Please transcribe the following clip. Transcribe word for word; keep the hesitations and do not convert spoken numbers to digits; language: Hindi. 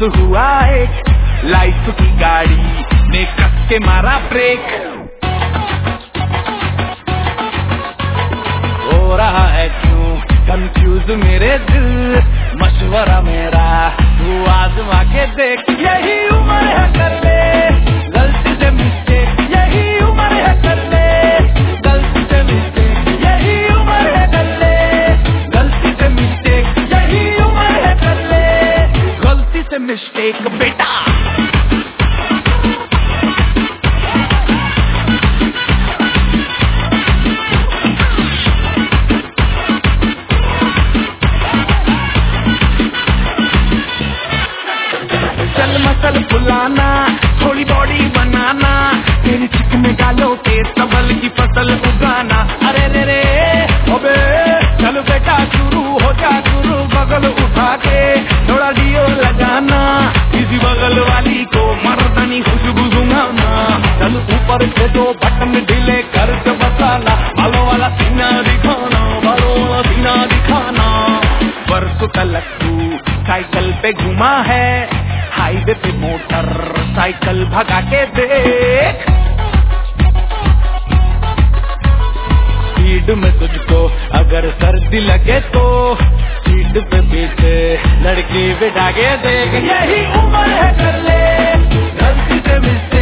हुआ एक, लाइफ की गाड़ी ने कस के मारा ब्रेक। हो रहा है क्यों कंफ्यूज मेरे दिल, मशवरा मेरा तू आजमा के देख। यही उम्र है कर ले गलती से मिस्टेक, यही उम्र है कर ले गलती से मिस्टेक, यही उम्र है कर ले गलती से मिस्टेक, यही उम्र है कर ले गलती से मिस्टेक बेटा। चल मसल फुलाना, थोड़ी बॉडी बनाना, तेरे चिकने गालों के सबल की फसल उगाना। अरे रे रे अबे चल बेटा शुरू हो जा शुरू, बगल उठा के थोड़ा डियो लगाना, किसी बगल वाली को मर्दानी खुशबू सुंघाना। चल ऊपर से दो बटन ढीले कर के बताना, बालों वाला सीना दिखाना, बालों वाला सीना दिखाना। परसों तलक तू साइकिल पे घुमा है, हाईवे पे मोटर साइकिल भगा के देख। स्पीड में तुझको अगर सर्दी लगे तो सीट पे पीछे लड़की बिठा के देख। यही उम्र है कर ले गलती से मिस्टेक।